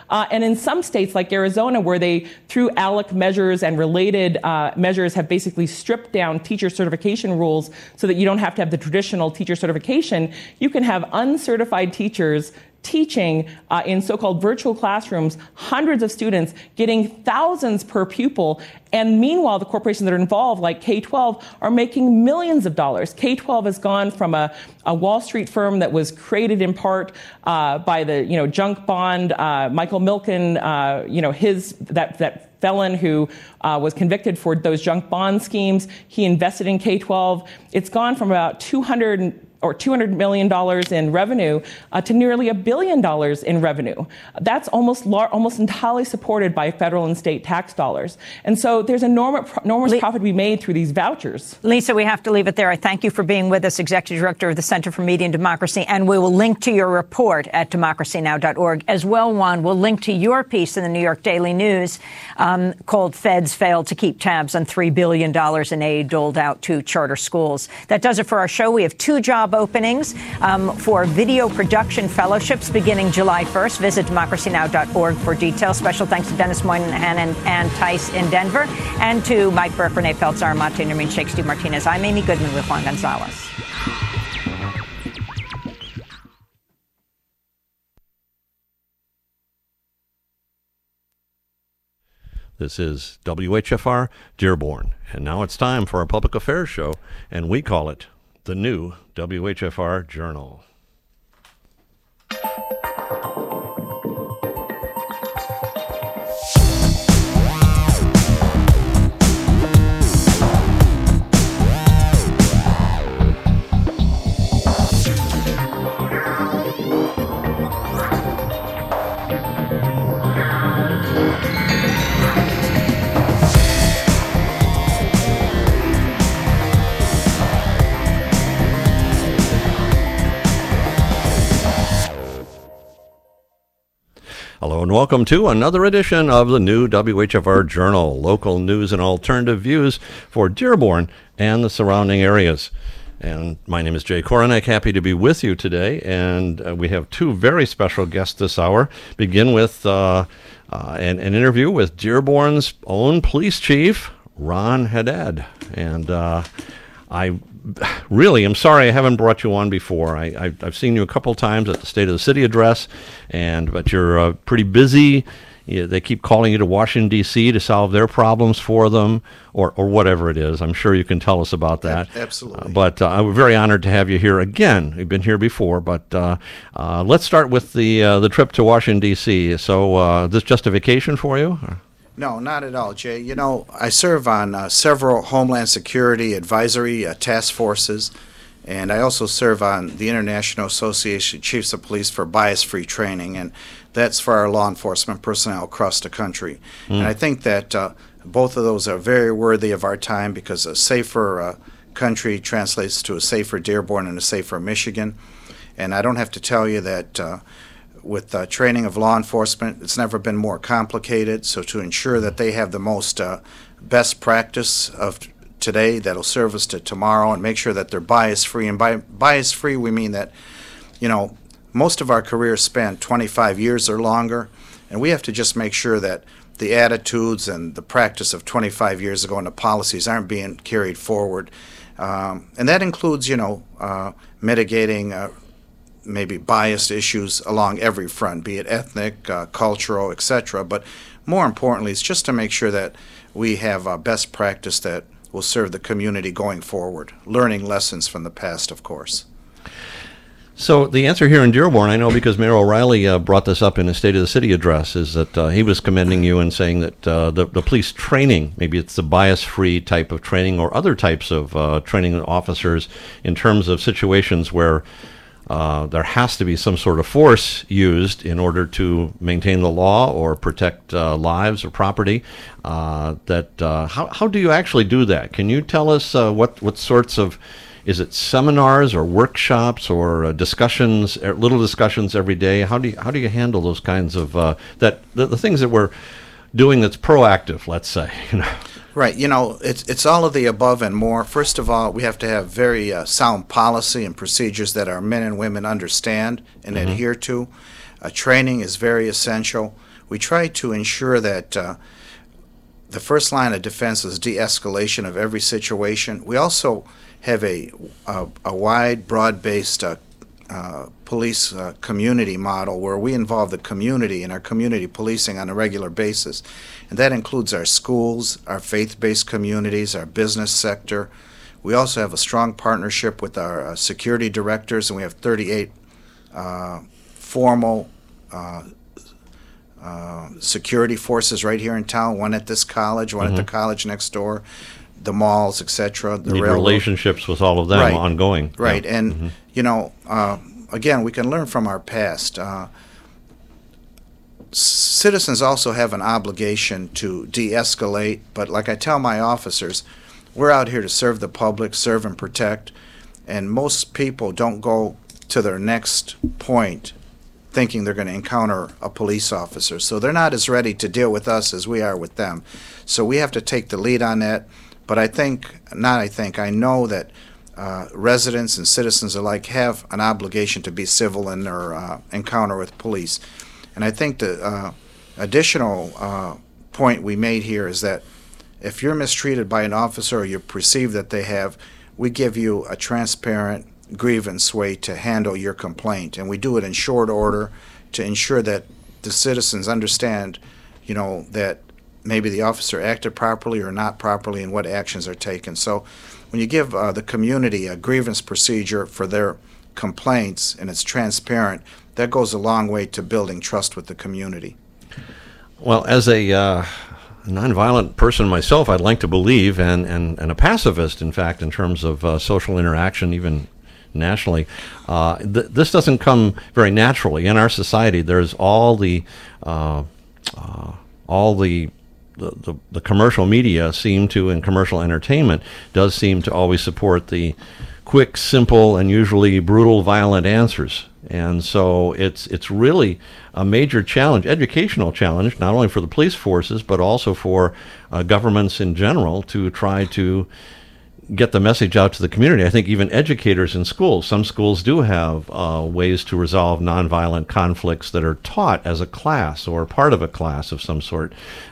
And in some states like Arizona, where they, through ALEC measures and related measures, have basically stripped down teacher certification rules so that you don't have to have the traditional teacher certification, you can have uncertified teachers teaching in so-called virtual classrooms, hundreds of students, getting thousands per pupil. And meanwhile, the corporations that are involved, like K-12, are making millions of dollars. K-12 has gone from a Wall Street firm that was created in part by the junk bond, Michael Milken, that felon who was convicted for those junk bond schemes. He invested in K-12. It's gone from about $200 million in revenue to nearly $1 billion in revenue. That's almost entirely supported by federal and state tax dollars. And so there's enormous profit to be made through these vouchers. Lisa, we have to leave it there. I thank you for being with us, Executive Director of the Center for Media and Democracy. And we will link to your report at democracynow.org. As well, Juan, we'll link to your piece in the New York Daily News called Feds Failed to Keep Tabs on $3 billion in aid doled out to charter schools. That does it for our show. We have 2 job openings for video production fellowships beginning July 1st. Visit democracynow.org for details. Special thanks to Dennis Moynihan and Ann Tice in Denver, and to Mike Burke, Renee Feltz, Aramate, Nermeen Sheikh, Steve Martinez. I'm Amy Goodman with Juan Gonzalez. This is WHFR Dearborn, and now it's time for our public affairs show, and we call it the new WHFR Journal. Hello and welcome to another edition of the new WHFR Journal, local news and alternative views for Dearborn and the surrounding areas. And my name is Jay Koronek, happy to be with you today. And we have 2 very special guests this hour. Begin with an interview with Dearborn's own police chief, Ron Haddad. And I really am sorry I haven't brought you on before. I've seen you a couple times at the State of the City address, but you're pretty busy. They keep calling you to Washington, D.C. to solve their problems for them, or whatever it is. I'm sure you can tell us about that. Absolutely. But I'm very honored to have you here again. You've been here before, but let's start with the trip to Washington, D.C. So this just a vacation for you? No, not at all, Jay. You know, I serve on several Homeland Security advisory task forces, and I also serve on the International Association of Chiefs of Police for Bias-Free Training, and that's for our law enforcement personnel across the country. And I think that both of those are very worthy of our time, because a safer country translates to a safer Dearborn and a safer Michigan. And I don't have to tell you that with training of law enforcement, it's never been more complicated. So to ensure that they have the most best practice of today that'll serve us to tomorrow, and make sure that they're bias-free. And by bias-free, we mean that, most of our careers span 25 years or longer, and we have to just make sure that the attitudes and the practice of 25 years ago and the policies aren't being carried forward. And that includes, mitigating maybe biased issues along every front, be it ethnic, cultural, etc. But more importantly, it's just to make sure that we have best practice that will serve the community going forward, learning lessons from the past, of course. So the answer here in Dearborn, I know because Mayor O'Reilly brought this up in his State of the City address, is that he was commending you and saying that the police training, maybe it's the bias-free type of training or other types of training officers in terms of situations where there has to be some sort of force used in order to maintain the law or protect lives or property. How do you actually do that? Can you tell us what sorts of, is it seminars or workshops or discussions, little discussions every day? How do you handle those kinds of the things that we're doing that's proactive, let's say? Right. It's all of the above and more. First of all, we have to have very sound policy and procedures that our men and women understand and adhere to. Training is very essential. We try to ensure that the first line of defense is de-escalation of every situation. We also have a wide, broad-based police community model where we involve the community in our community policing on a regular basis. And that includes our schools, our faith-based communities, our business sector. We also have a strong partnership with our security directors, and we have 38 formal security forces right here in town, one at this college, one at the college next door, the malls, etc. The Need relationships with all of them ongoing. Right, yeah. and again, we can learn from our past. Citizens also have an obligation to de-escalate, but like I tell my officers, we're out here to serve the public, serve and protect, and most people don't go to their next point thinking they're going to encounter a police officer. So they're not as ready to deal with us as we are with them. So we have to take the lead on that. But I know that residents and citizens alike have an obligation to be civil in their encounter with police. And I think the additional point we made here is that if you're mistreated by an officer or you perceive that they have, we give you a transparent grievance way to handle your complaint. And we do it in short order to ensure that the citizens understand, that maybe the officer acted properly or not properly and what actions are taken. So when you give the community a grievance procedure for their complaints and it's transparent, that goes a long way to building trust with the community. Well, as a nonviolent person myself, I'd like to believe, and a pacifist, in fact, in terms of social interaction, even nationally, this doesn't come very naturally. In our society, there's all the commercial media seem to, and commercial entertainment does seem to always support the quick, simple, and usually brutal, violent answers. And so it's really a major challenge, educational challenge, not only for the police forces, but also for governments in general to try to get the message out to the community. I think even educators in schools, some schools do have ways to resolve nonviolent conflicts that are taught as a class or part of a class of some sort.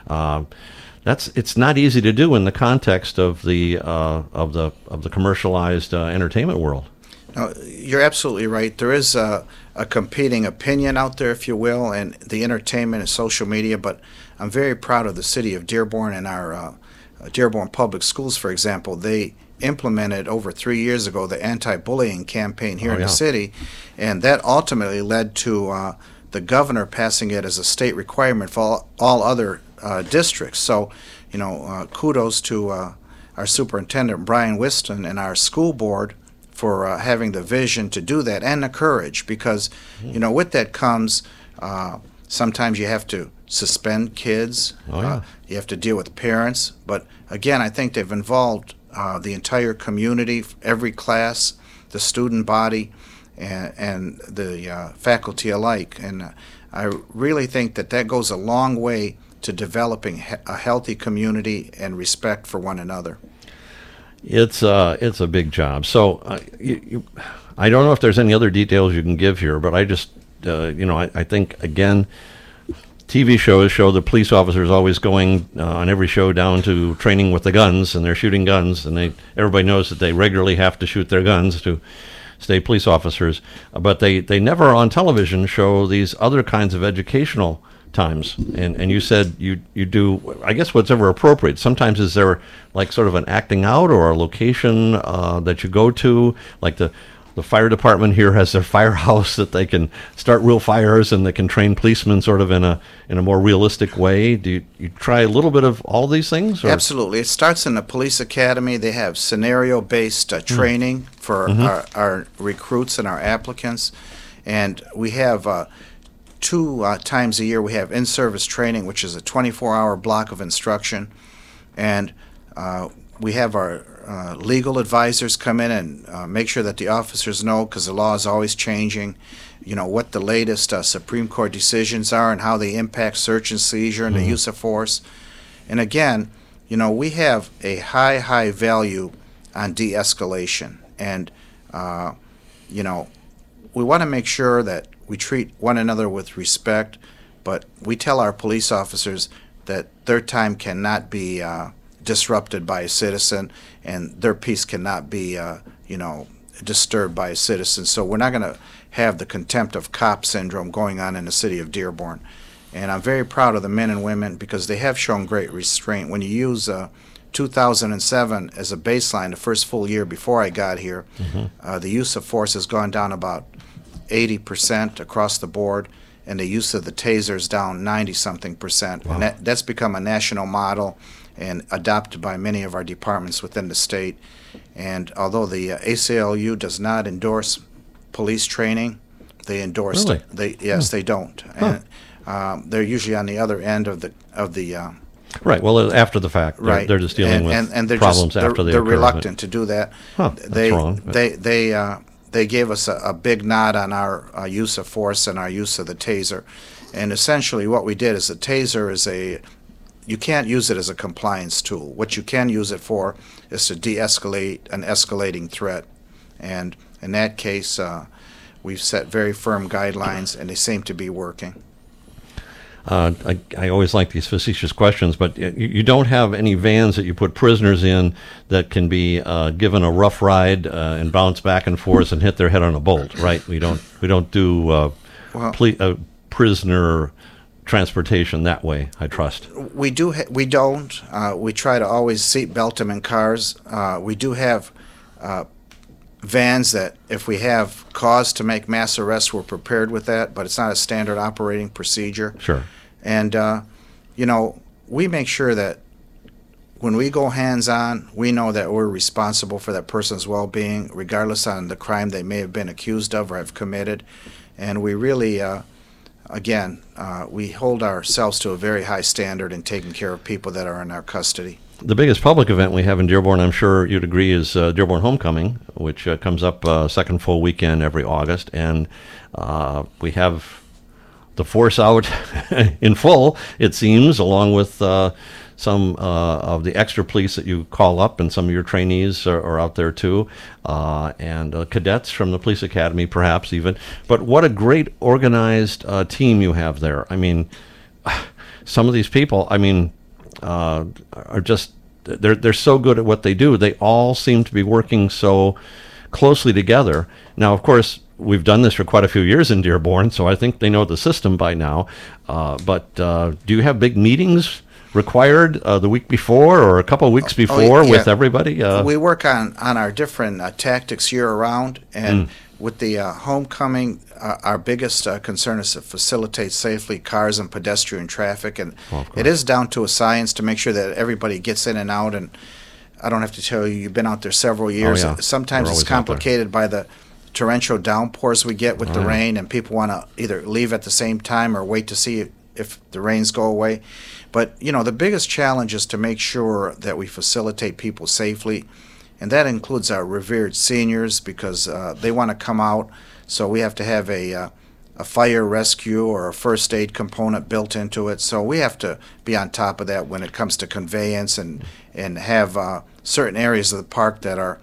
It's not easy to do in the context of the commercialized entertainment world. No, you're absolutely right. There is a competing opinion out there, if you will, and the entertainment and social media, but I'm very proud of the city of Dearborn and our Dearborn Public Schools, for example. They implemented over 3 years ago the anti-bullying campaign here in the city, and that ultimately led to the governor passing it as a state requirement for all other districts. So, kudos to our superintendent, Brian Whiston, and our school board for having the vision to do that and the courage, because, with that comes sometimes you have to suspend kids. You have to deal with parents. But again, I think they've involved the entire community, every class, the student body, and the faculty alike. And I really think that goes a long way to developing a healthy community and respect for one another. It's a big job. So I don't know if there's any other details you can give here, but I just I think again, TV shows show the police officers always going on every show down to training with the guns, and they're shooting guns, and everybody knows that they regularly have to shoot their guns to stay police officers, but they never on television show these other kinds of educational times. And you said you do, I guess, what's ever appropriate. Sometimes is there like sort of an acting out or a location that you go to, like the fire department here has their firehouse that they can start real fires and they can train policemen sort of in a more realistic way. Do you try a little bit of all these things? Or? Absolutely. It starts in the police academy. They have scenario-based training for our recruits and our applicants. And we have 2 times a year we have in-service training, which is a 24-hour block of instruction. And we have our legal advisors come in and make sure that the officers know, because the law is always changing, what the latest Supreme Court decisions are and how they impact search and seizure and the use of force. And again, we have a high value on de-escalation. And, we want to make sure that we treat one another with respect, but we tell our police officers that their time cannot be disrupted by a citizen, and their peace cannot be, disturbed by a citizen. So we're not going to have the contempt of cop syndrome going on in the city of Dearborn. And I'm very proud of the men and women because they have shown great restraint. When you use 2007 as a baseline, the first full year before I got here, the use of force has gone down about 80% across the board, and the use of the taser is down 90-something%. Wow. And that's become a national model and adopted by many of our departments within the state. And although the ACLU does not endorse police training, they endorse really? They don't. Huh. And they're usually on the other end of the right. Well, after the fact, right. They're just dealing and with problems after they they're occur. reluctant to do that. Huh, that's wrong. They gave us a big nod on our use of force and our use of the taser. And essentially what we did is the taser is you can't use it as a compliance tool. What you can use it for is to de-escalate an escalating threat. And in that case, we've set very firm guidelines, and they seem to be working. I always like these facetious questions, but you don't have any vans that you put prisoners in that can be given a rough ride and bounce back and forth and hit their head on a bolt, right? We don't do prisoner transportation that way, I trust. We don't. We try to always seat belt them in cars. We do have vans that if we have cause to make mass arrests, we're prepared with that, but it's not a standard operating procedure. Sure. And, we make sure that when we go hands-on, we know that we're responsible for that person's well-being, regardless on the crime they may have been accused of or have committed. And we really, we hold ourselves to a very high standard in taking care of people that are in our custody. The biggest public event we have in Dearborn, I'm sure you'd agree, is Dearborn Homecoming, which comes up second full weekend every August. And we have the force out in full, it seems, along with some of the extra police that you call up, and some of your trainees are out there too, and cadets from the police academy perhaps even. But what a great organized team you have there. I mean, some of these people, are just, they're so good at what they do. They all seem to be working so closely together. Now, of course, we've done this for quite a few years in Dearborn, so I think they know the system by now. But do you have big meetings required the week before or a couple of weeks before with everybody? We work on our different tactics year-round, and with the homecoming, our biggest concern is to facilitate safely cars and pedestrian traffic, and it is down to a science to make sure that everybody gets in and out. And I don't have to tell you, you've been out there several years. Sometimes it's complicated by the torrential downpours we get with the rain, and people want to either leave at the same time or wait to see if the rains go away. But, the biggest challenge is to make sure that we facilitate people safely, and that includes our revered seniors because they want to come out, so we have to have a fire rescue or a first aid component built into it. So we have to be on top of that when it comes to conveyance and have certain areas of the park that are,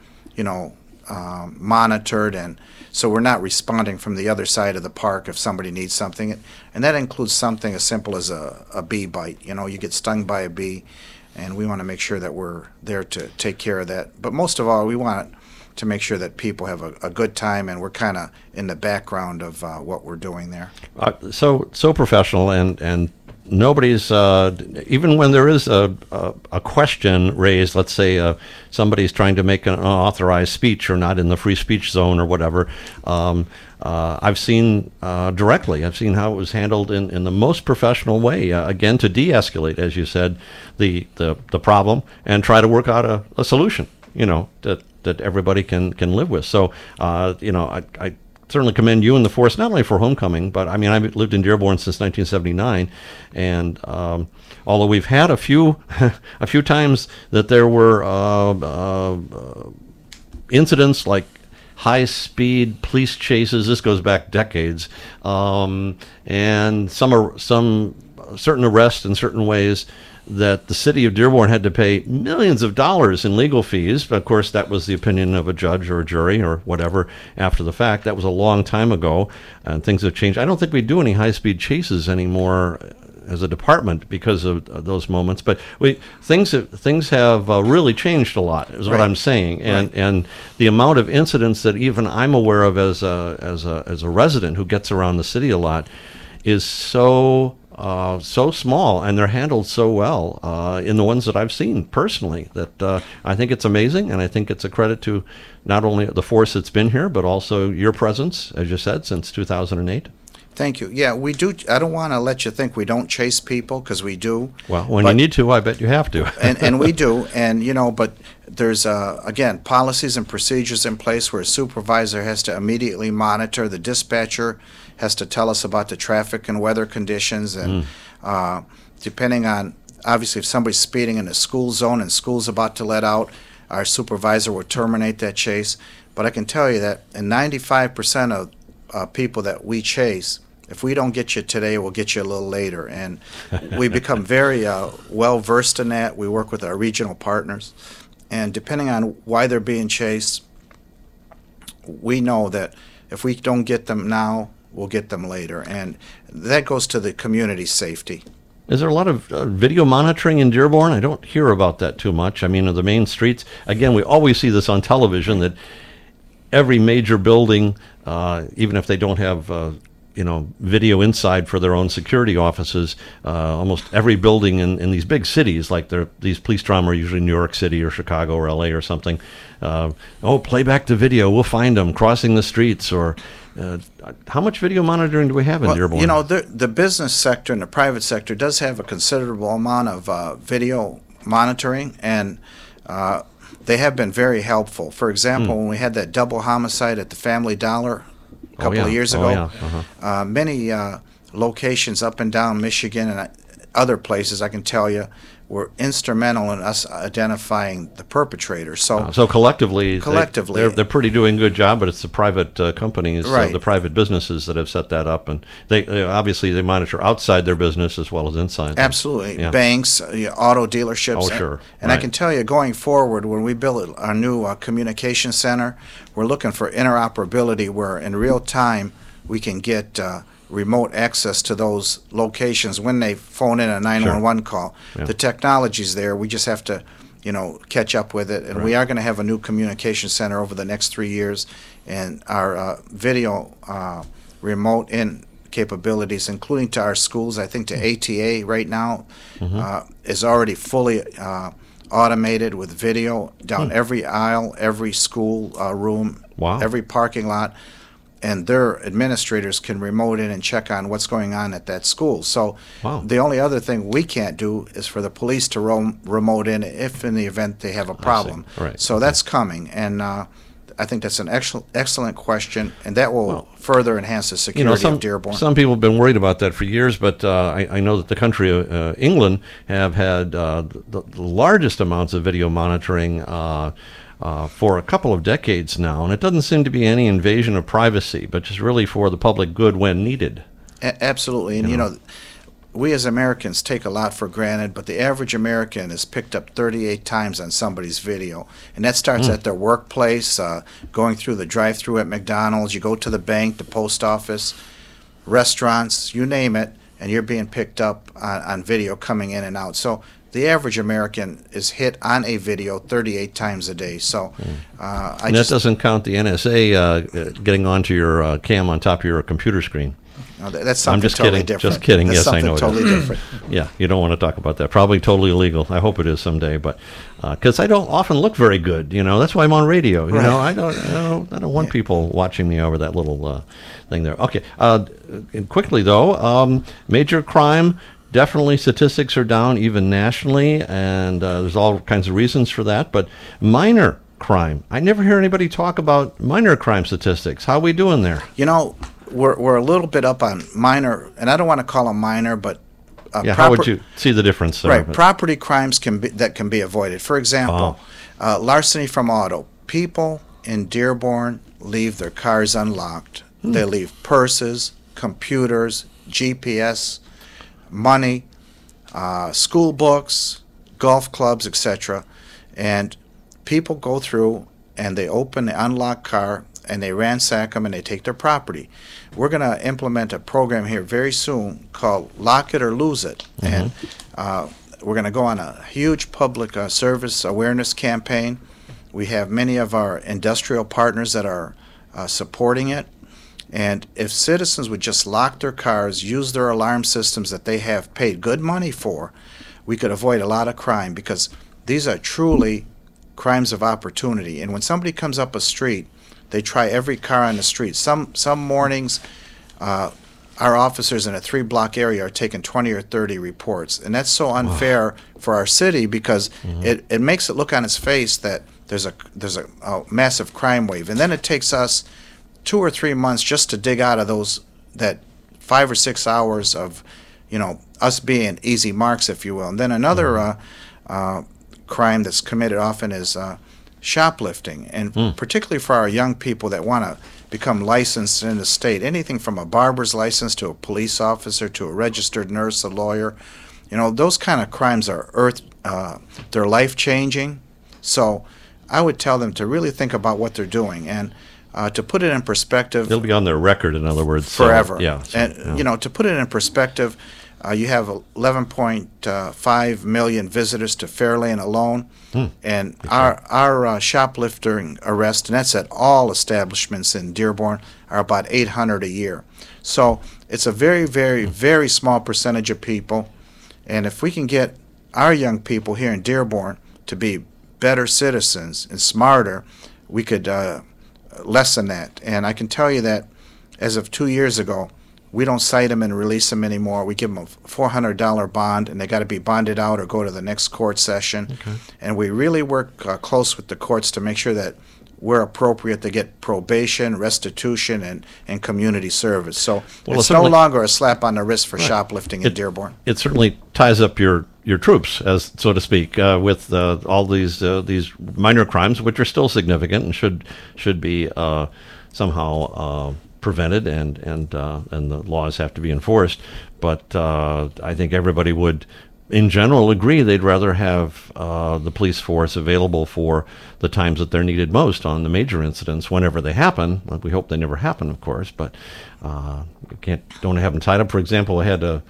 monitored, and so we're not responding from the other side of the park if somebody needs something. And that includes something as simple as a bee bite. You get stung by a bee, and we want to make sure that we're there to take care of that. But most of all, we want to make sure that people have a good time, and we're kind of in the background of what we're doing there. So professional, and nobody's, even when there is a question raised, let's say somebody's trying to make an unauthorized speech or not in the free speech zone or whatever, I've seen directly, I've seen how it was handled in the most professional way, again, to de-escalate, as you said, the problem and try to work out a solution, that everybody can live with. So, I certainly commend you and the force, not only for homecoming, but I've lived in Dearborn since 1979, and although we've had a few times that there were incidents like high-speed police chases. This goes back decades, and some certain arrests in certain ways that the city of Dearborn had to pay millions of dollars in legal fees. But of course, that was the opinion of a judge or a jury or whatever after the fact. That was a long time ago, and things have changed. I don't think we do any high-speed chases anymore as a department because of those moments. But things have really changed a lot, is what I'm saying. And the amount of incidents that even I'm aware of as a resident who gets around the city a lot is so small, and they're handled so well in the ones that I've seen personally, that I think it's amazing, and I think it's a credit to not only the force that's been here, but also your presence, as you said, since 2008. Thank you. Yeah, we do. I don't want to let you think we don't chase people, because we do. Well, when you need to, I bet you have to. and we do. And, but there's, again, policies and procedures in place where a supervisor has to immediately monitor. The dispatcher has to tell us about the traffic and weather conditions. And depending on, obviously, if somebody's speeding in a school zone and school's about to let out, our supervisor will terminate that chase. But I can tell you that in 95% of people that we chase, if we don't get you today, we'll get you a little later. And we become very well versed in that. We work with our regional partners. And depending on why they're being chased, we know that if we don't get them now, we'll get them later. And that goes to the community safety. Is there a lot of video monitoring in Dearborn? I don't hear about that too much. I mean, on the main streets, again, we always see this on television, that every major building, even if they don't have video inside for their own security offices, almost every building in these big cities, like these police drama are usually New York City or Chicago or LA or something. Play back the video, we'll find them crossing the streets. Or how much video monitoring do we have in Dearborn? The business sector and the private sector does have a considerable amount of video monitoring, and they have been very helpful. For example, when we had that double homicide at the Family Dollar a couple of years ago, many locations up and down Michigan and other places, I can tell you, were instrumental in us identifying the perpetrator. So collectively, they're pretty doing a good job, but it's the private companies, the private businesses that have set that up, and they obviously they monitor outside their business as well as inside. Absolutely, banks, auto dealerships. Oh, sure. And I can tell you, going forward, when we build our new communication center, we're looking for interoperability, where in real time we can get remote access to those locations when they phone in a 911 call. Yeah. The technology's there. We just have to, catch up with it. And we are going to have a new communication center over the next 3 years. And our video remote in capabilities, including to our schools, I think to ATA right now, is already fully automated with video down every aisle, every school room, every parking lot. And their administrators can remote in and check on what's going on at that school. So the only other thing we can't do is for the police to remote in if in the event they have a problem. So that's coming. And I think that's an excellent question, and that will further enhance the security of Dearborn. Some people have been worried about that for years, but I know that the country of England have had the largest amounts of video monitoring for a couple of decades now, and it doesn't seem to be any invasion of privacy, but just really for the public good when needed. Absolutely. And, we as Americans take a lot for granted, but the average American is picked up 38 times on somebody's video. And that starts at their workplace, going through the drive-thru at McDonald's, you go to the bank, the post office, restaurants, you name it, and you're being picked up on video coming in and out. So the average American is hit on a video 38 times a day. So and that doesn't count the NSA getting onto your cam on top of your computer screen. No, that's something totally different. Just kidding. That's yes, I know totally it is. Different. Yeah, you don't want to talk about that. Probably totally illegal. I hope it is someday, but because I don't often look very good, that's why I'm on radio. I don't want people watching me over that little thing there. Okay, and quickly though, major crime. Definitely statistics are down, even nationally, and there's all kinds of reasons for that. But minor crime, I never hear anybody talk about minor crime statistics. How are we doing there? We're a little bit up on minor, and I don't want to call them minor, but how would you see the difference there? Right, property crimes can be avoided. For example, larceny from auto. People in Dearborn leave their cars unlocked. They leave purses, computers, GPS. money, school books, golf clubs, etc. And people go through and they open the unlocked car and they ransack them and they take their property. We're going to implement a program here very soon called Lock It or Lose It. And we're going to go on a huge public service awareness campaign. We have many of our industrial partners that are supporting it. And if citizens would just lock their cars, use their alarm systems that they have paid good money for, we could avoid a lot of crime, because these are truly crimes of opportunity. And when somebody comes up a street, they try every car on the street. Some mornings, our officers in a 3-block area are taking 20 or 30 reports. And that's so unfair for our city, because it makes it look on its face that there's a massive crime wave. And then it takes us 2 or 3 months just to dig out of that 5 or 6 hours of, us being easy marks, if you will. And then another crime that's committed often is shoplifting, and particularly for our young people that want to become licensed in the state. Anything from a barber's license to a police officer to a registered nurse, a lawyer. Those kind of crimes are they're life-changing. So I would tell them to really think about what they're doing, and to put it in perspective. It'll be on their record, in other words. Forever. So, yeah. So, and, to put it in perspective, you have 11.5 million visitors to Fairlane alone. And our shoplifting arrests, and that's at all establishments in Dearborn, are about 800 a year. So it's a very, very, very small percentage of people. And if we can get our young people here in Dearborn to be better citizens and smarter, we could lessen that. And I can tell you that as of 2 years ago, we don't cite them and release them anymore. We give them a $400 bond, and they got to be bonded out or go to the next court session. Okay. And we really work close with the courts to make sure that we're appropriate to get probation, restitution, and community service. So it's no longer a slap on the wrist for shoplifting in Dearborn. It certainly ties up your troops, as so to speak, with all these minor crimes, which are still significant and should be somehow prevented, and the laws have to be enforced. But I think everybody would, in general, agree they'd rather have the police force available for the times that they're needed most on the major incidents, whenever they happen. We hope they never happen, of course, but don't have them tied up. For example, I had a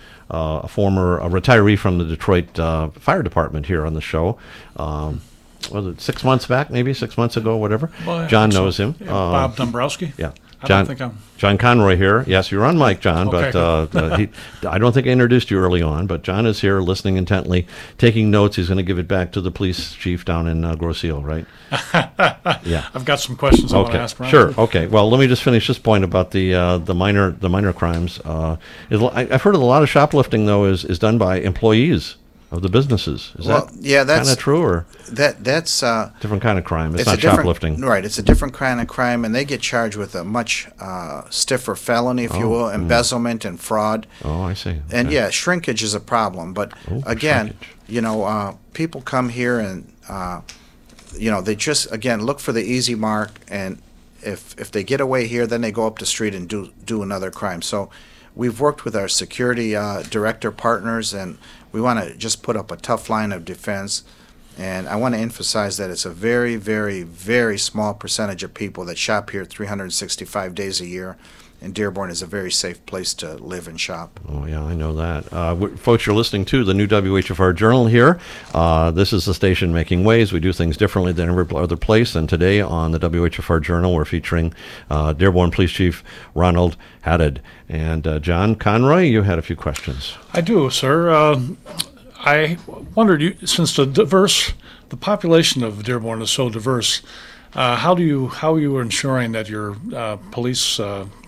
retiree from the Detroit Fire Department here on the show. Was it 6 months back, maybe 6 months ago, whatever? Well, John knows him. Yeah, Bob Dombrowski? Yeah. John Conroy here. Yes, you're on mic, John, okay, but I don't think I introduced you early on, but John is here listening intently, taking notes. He's going to give it back to the police chief down in Grosse Ile, right? Yeah. I've got some questions I want to ask Brian. Sure. Okay. Well, let me just finish this point about the minor crimes. I've heard of a lot of shoplifting, though, is done by employees of the businesses. Is that kind of true, or that's different kind of crime? It's not shoplifting, right? It's a different kind of crime, and they get charged with a much stiffer felony, if you will, embezzlement and fraud. Oh, I see. Okay. And yeah, shrinkage is a problem. But again, people come here and they just look for the easy mark, and if they get away here, then they go up the street and do another crime. So we've worked with our security director partners, and we want to just put up a tough line of defense. And I want to emphasize that it's a very, very, very small percentage of people that shop here 365 days a year. And Dearborn is a very safe place to live and shop. Oh, yeah, I know that. Folks, you're listening to the new WHFR Journal here. This is the station making waves. We do things differently than every other place. And today on the WHFR Journal, we're featuring Dearborn Police Chief Ronald Haddad. And John Conroy, you had a few questions. I do, sir. I wondered, since the population of Dearborn is so diverse, how are you ensuring that your police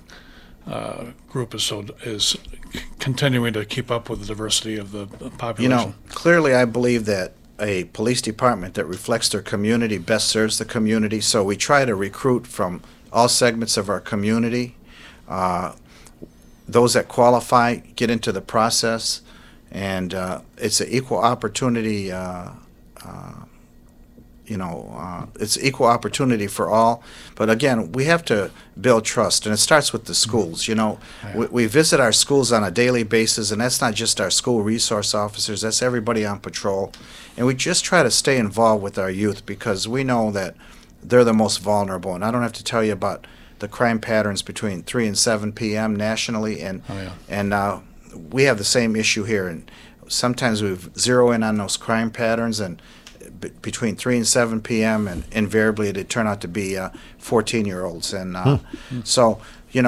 group is continuing to keep up with the diversity of the population? Clearly I believe that a police department that reflects their community best serves the community, so we try to recruit from all segments of our community. Those that qualify get into the process, and it's an equal opportunity it's equal opportunity for all. But again, we have to build trust, and it starts with the schools. We visit our schools on a daily basis, and that's not just our school resource officers, that's everybody on patrol. And we just try to stay involved with our youth because we know that they're the most vulnerable. And I don't have to tell you about the crime patterns between 3 and 7 p.m. nationally, and we have the same issue here. And sometimes we zero in on those crime patterns, and between 3 and 7 p.m., and invariably they turn out to be 14-year-olds. And so,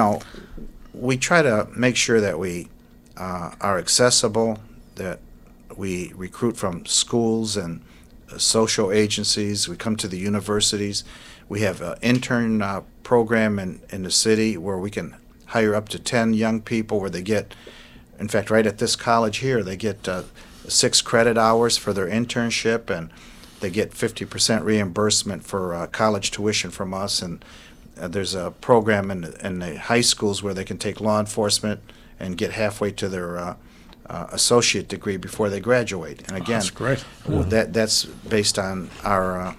we try to make sure that we are accessible, that we recruit from schools and social agencies. We come to the universities. We have an intern program in the city where we can hire up to 10 young people where they get, in fact, right at this college here, they get 6 credit hours for their internship, and they get 50% reimbursement for college tuition from us. And there's a program in the high schools where they can take law enforcement and get halfway to their associate degree before they graduate. And again, that's great. That's based on our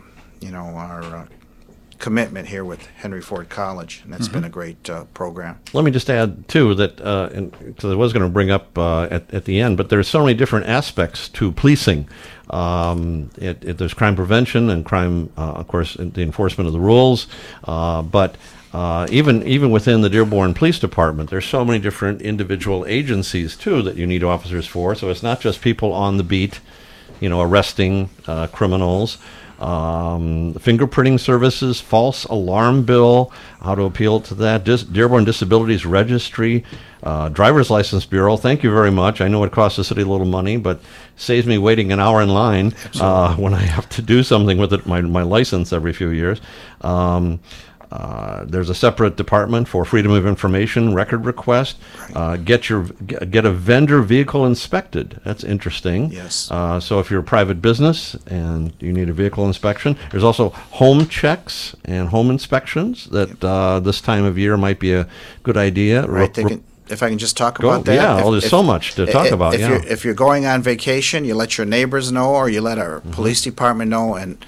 commitment here with Henry Ford College, and that's been a great program. Let me just add, too, that because I was going to bring up at the end, but there's so many different aspects to policing. There's crime prevention and crime, of course, the enforcement of the rules, but even within the Dearborn Police Department, there's so many different individual agencies, too, that you need officers for. So it's not just people on the beat, arresting criminals. Fingerprinting services, false alarm bill, how to appeal to that, Dearborn Disabilities Registry, Driver's License Bureau. Thank you very much. I know it costs the city a little money, but saves me waiting an hour in line when I have to do something with it, my license every few years. There's a separate department for freedom of information, record request. Get a vendor vehicle inspected. That's interesting. Yes. So if you're a private business and you need a vehicle inspection, there's also home checks and home inspections that this time of year might be a good idea. Right. If I can just talk about that. Yeah, there's so much to talk about. If you're going on vacation, you let your neighbors know, or you let our police department know, and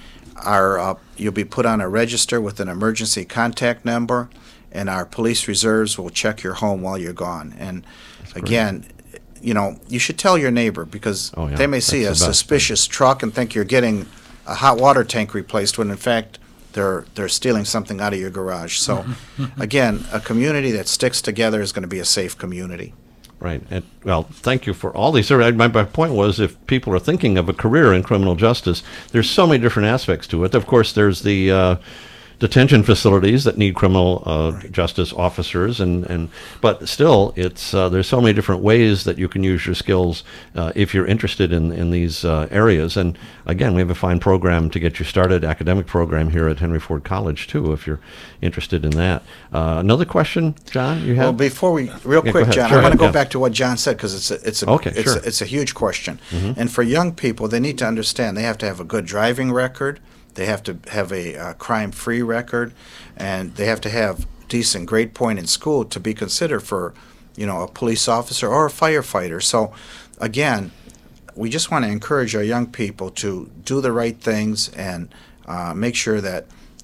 you'll be put on a register with an emergency contact number, and our police reserves will check your home while you're gone. And again, you should tell your neighbor, because they may see a suspicious truck and think you're getting a hot water tank replaced when in fact they're stealing something out of your garage. So again, a community that sticks together is going to be a safe community. Right. Well, thank you for all these. My point was, if people are thinking of a career in criminal justice, there's so many different aspects to it. Of course, there's the detention facilities that need criminal justice officers, but still, it's there's so many different ways that you can use your skills if you're interested in these areas. And again, we have a fine program to get you started, academic program here at Henry Ford College too, if you're interested in that. Another question, John, you have? Well, before we, real quick, John, sure, I want to go back to what John said, because it's a huge question. And for young people, they need to understand they have to have a good driving record. They have to have a crime-free record, and they have to have decent grade point in school to be considered for, a police officer or a firefighter. So, again, we just want to encourage our young people to do the right things and make sure that,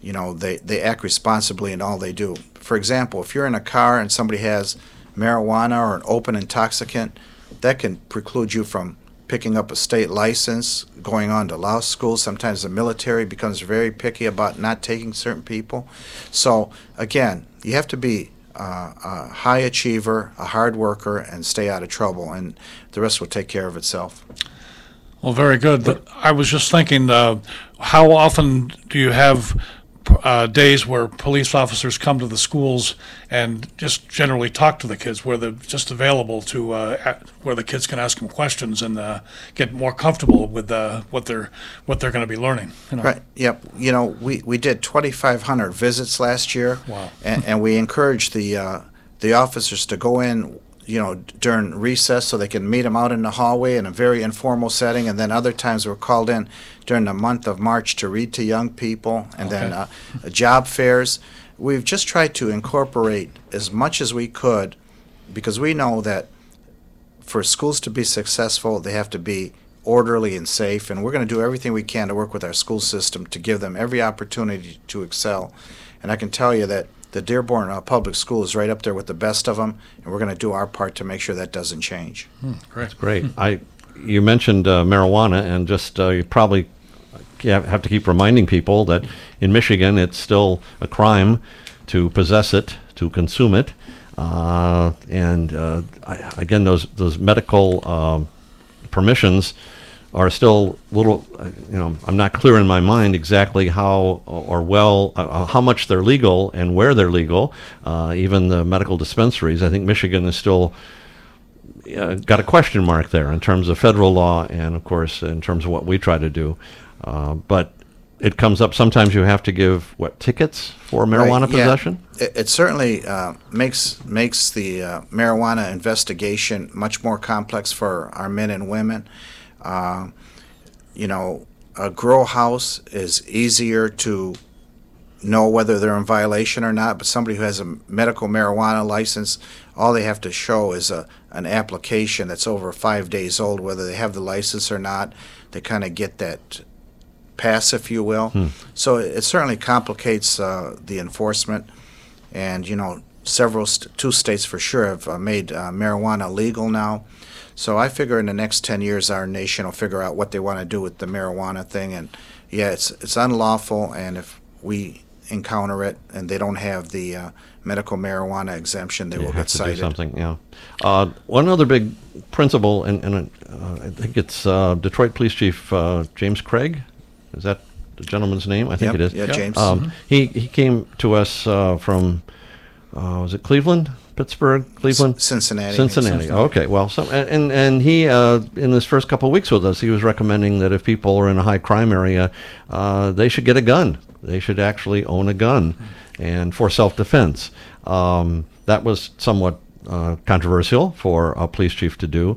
they act responsibly in all they do. For example, if you're in a car and somebody has marijuana or an open intoxicant, that can preclude you from picking up a state license, going on to law school. Sometimes the military becomes very picky about not taking certain people. So again, you have to be a high achiever, a hard worker, and stay out of trouble, and the rest will take care of itself. Well, very good. But I was just thinking, how often do you have days where police officers come to the schools and just generally talk to the kids, where they're just available to where the kids can ask them questions and get more comfortable with what they're going to be learning? Right. Yep. We did 2,500 visits last year. Wow. And we encouraged the officers to go in, during recess, so they can meet them out in the hallway in a very informal setting. And then other times we're called in during the month of March to read to young people, and then job fairs. We've just tried to incorporate as much as we could, because we know that for schools to be successful, they have to be orderly and safe, and we're going to do everything we can to work with our school system to give them every opportunity to excel. And I can tell you that the Dearborn Public School is right up there with the best of them, and we're going to do our part to make sure that doesn't change. Great. Great. You mentioned marijuana, and just you probably have to keep reminding people that in Michigan it's still a crime to possess it, to consume it, again, those medical permissions are still a little, I'm not clear in my mind exactly how how much they're legal and where they're legal. Even the medical dispensaries, I think Michigan is still got a question mark there in terms of federal law and, of course, in terms of what we try to do. But it comes up sometimes you have to give, tickets for marijuana possession? It certainly makes the marijuana investigation much more complex for our men and women. A grow house is easier to know whether they're in violation or not, but somebody who has a medical marijuana license, all they have to show is an application that's over 5 days old, whether they have the license or not. They kind of get that pass, if you will. So it certainly complicates the enforcement, and two states for sure have made marijuana legal now. So I figure in the next 10 years our nation will figure out what they want to do with the marijuana thing. And it's unlawful, and if we encounter it and they don't have the medical marijuana exemption, they will get cited. Do something, yeah. One other big principle, and I think it's Detroit Police Chief James Craig. Is that the gentleman's name? I think it is. Yeah, James. He came to us from, was it Cleveland? Pittsburgh, Cleveland? Cincinnati. Okay, well, and he, in his first couple of weeks with us, he was recommending that if people are in a high crime area, they should get a gun. They should actually own a gun, and for self-defense. That was somewhat controversial for a police chief to do.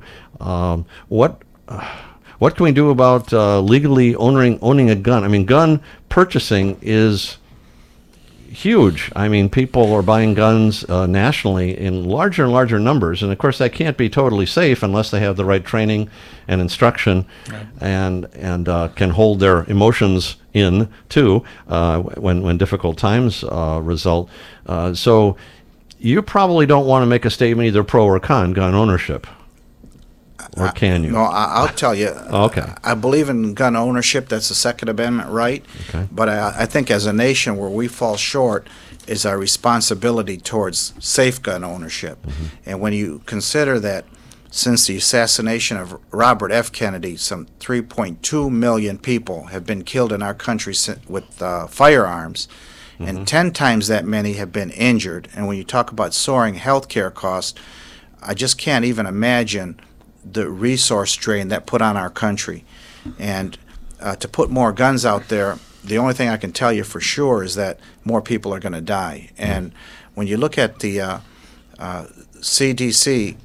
What can we do about legally owning a gun? I mean, gun purchasing is huge. I mean, people are buying guns nationally in larger and larger numbers, and of course that can't be totally safe unless they have the right training and instruction, right, and can hold their emotions in too when difficult times result. So you probably don't want to make a statement either pro or con gun ownership. Or can you? No, I'll tell you. Okay. I believe in gun ownership. That's the Second Amendment right. Okay. But I think as a nation where we fall short is our responsibility towards safe gun ownership. Mm-hmm. And when you consider that since the assassination of Robert F. Kennedy, some 3.2 million people have been killed in our country with firearms, mm-hmm, and 10 times that many have been injured. And when you talk about soaring health care costs, I just can't even imagine the resource drain that put on our country. And to put more guns out there, the only thing I can tell you for sure is that more people are going to die. And when you look at the CDC,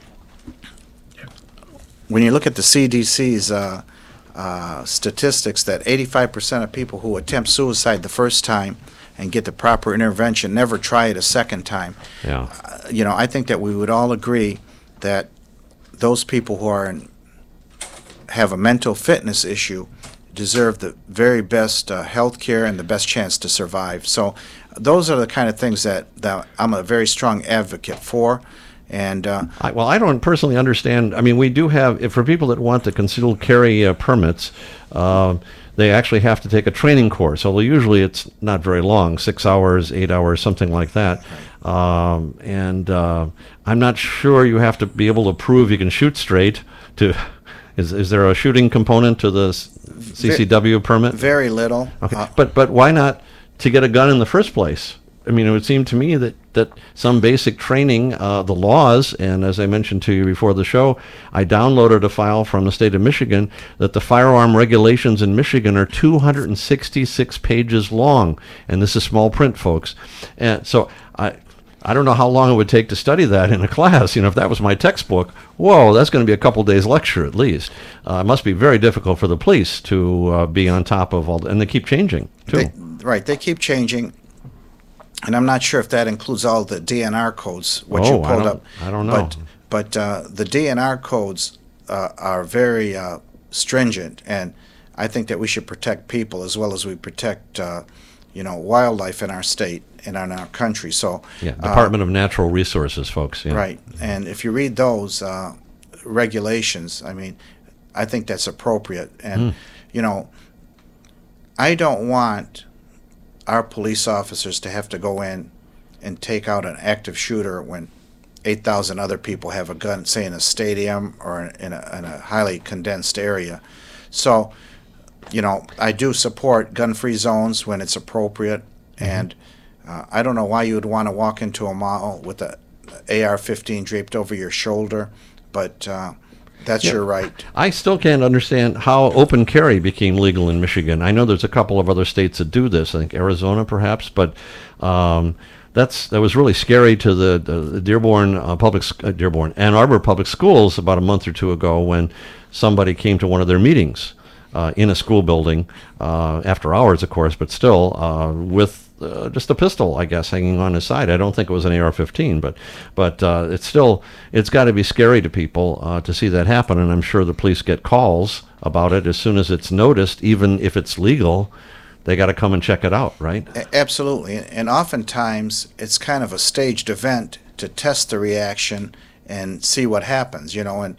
when you look at the CDC's statistics, that 85% of people who attempt suicide the first time and get the proper intervention never try it a second time. Yeah. I think that we would all agree that those people who have a mental fitness issue deserve the very best health care and the best chance to survive. So those are the kind of things that I'm a very strong advocate for. And I don't personally understand. I mean, we do have, for people that want the concealed carry permits, they actually have to take a training course, although usually it's not very long, 6 hours, 8 hours, something like that. And I'm not sure you have to be able to prove you can shoot straight. Is there a shooting component to the CCW permit? Very little. Okay, but why not to get a gun in the first place? I mean, it would seem to me that some basic training, the laws, and as I mentioned to you before the show, I downloaded a file from the state of Michigan that the firearm regulations in Michigan are 266 pages long, and this is small print, folks. And so I don't know how long it would take to study that in a class. If that was my textbook, whoa, that's going to be a couple days lecture at least. It must be very difficult for the police to be on top of all, and they keep changing too. They keep changing. And I'm not sure if that includes all the DNR codes, what you pulled up. I don't know. But the DNR codes are very stringent, and I think that we should protect people as well as we protect, wildlife in our state and in our country. So, Yeah, Department of Natural Resources, folks. Yeah. right. And if you read those regulations, I mean, I think that's appropriate. And, I don't want our police officers to have to go in and take out an active shooter when 8,000 other people have a gun, say in a stadium or in a highly condensed area. So, I do support gun-free zones when it's appropriate, and I don't know why you would want to walk into a mall with a AR-15 draped over your shoulder, but that's your right. I still can't understand how open carry became legal in Michigan. I know there's a couple of other states that do this. I think Arizona, perhaps, but that was really scary to the Dearborn Ann Arbor Public Schools about a month or two ago when somebody came to one of their meetings in a school building after hours, of course, but still with just a pistol, I guess, hanging on his side. I don't think it was an AR-15, but it's got to be scary to people to see that happen, and I'm sure the police get calls about it as soon as it's noticed, even if it's legal. They got to come and check it out, right? Absolutely, and oftentimes it's kind of a staged event to test the reaction and see what happens, and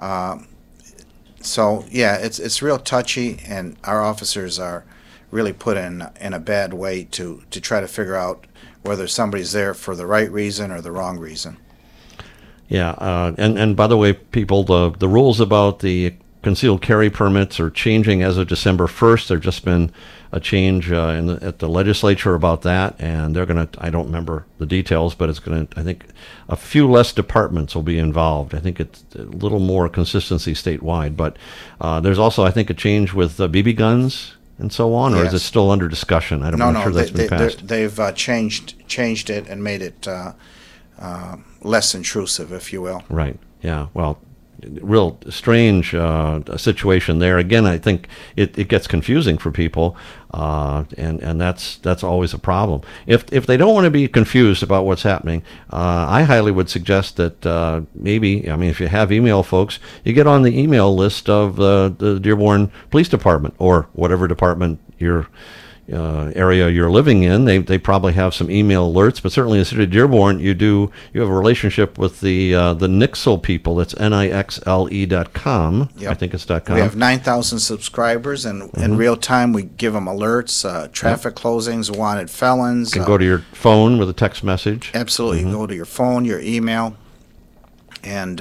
so yeah, it's real touchy, and our officers are really put in a bad way to try to figure out whether somebody's there for the right reason or the wrong reason. Yeah, and by the way, people, the rules about the concealed carry permits are changing as of December 1st. There's just been a change at the legislature about that, and they're going to, I don't remember the details, but it's going to, I think, a few less departments will be involved. I think it's a little more consistency statewide, but there's also, I think, a change with BB guns and so on, or is it still under discussion? I'm not sure that's been passed. They've changed it and made it less intrusive, if you will. Right, yeah, well, real strange situation there. Again, I think it gets confusing for people, and that's always a problem. If they don't want to be confused about what's happening, I highly would suggest that maybe, I mean, if you have email folks, you get on the email list of the Dearborn Police Department or whatever department you're area you're living in. They probably have some email alerts, but certainly in the city of Dearborn, you have a relationship with the Nixle people. That's NIXLE.com. Yep. I think it's .com. We have 9,000 subscribers, and in real time we give them alerts, traffic closings, wanted felons. You can go to your phone with a text message. Absolutely. You go to your phone, your email, and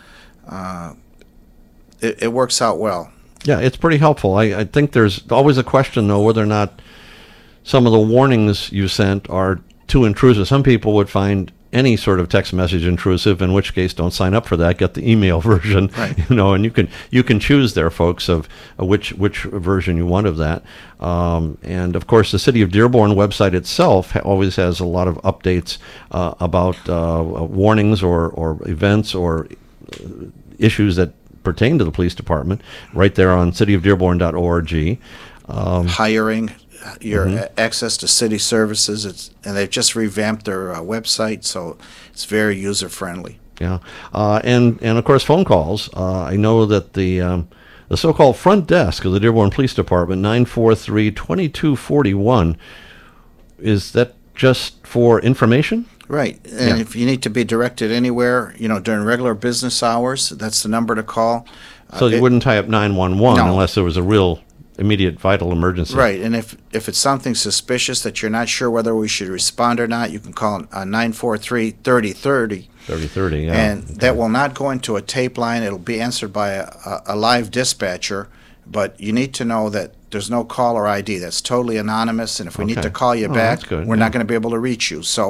it works out well. Yeah, it's pretty helpful. I think there's always a question, though, whether or not some of the warnings you sent are too intrusive. Some people would find any sort of text message intrusive, in which case don't sign up for that. Get the email version, right. And you can choose there, folks, of which version you want of that. And of course, the City of Dearborn website itself always has a lot of updates about warnings or events or issues that pertain to the police department, right there on cityofdearborn.org. Hiring, your access to city services, and they've just revamped their website, so it's very user friendly. Yeah, and of course phone calls. I know that the so-called front desk of the Dearborn Police Department, 943-2241, is that just for information? Right, and if you need to be directed anywhere, during regular business hours, that's the number to call. So you wouldn't tie up 911 unless there was a real immediate vital emergency. Right, and if it's something suspicious that you're not sure whether we should respond or not, you can call 943-3030. 3030, yeah. And that will not go into a tape line. It'll be answered by a live dispatcher, but you need to know that there's no caller ID. That's totally anonymous, and if we need to call you back, we're not going to be able to reach you. So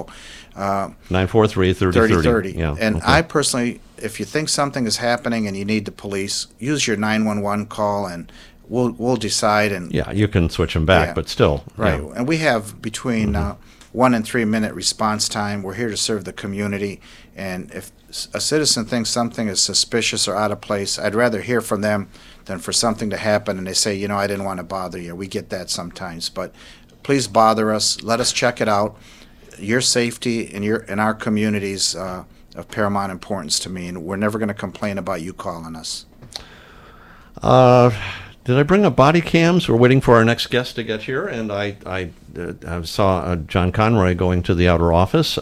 943-3030. Yeah. And I personally, if you think something is happening and you need the police, use your 911 call, and we'll decide. And yeah, you can switch them back, but still. Right. Yeah. And we have between 1 and 3 minute response time. We're here to serve the community, and if a citizen thinks something is suspicious or out of place, I'd rather hear from them than for something to happen and they say, I didn't want to bother you. We get that sometimes, but please bother us. Let us check it out. Your safety and our communities of paramount importance to me, and we're never going to complain about you calling us. Did I bring up body cams? We're waiting for our next guest to get here, and I saw John Conroy going to the outer office,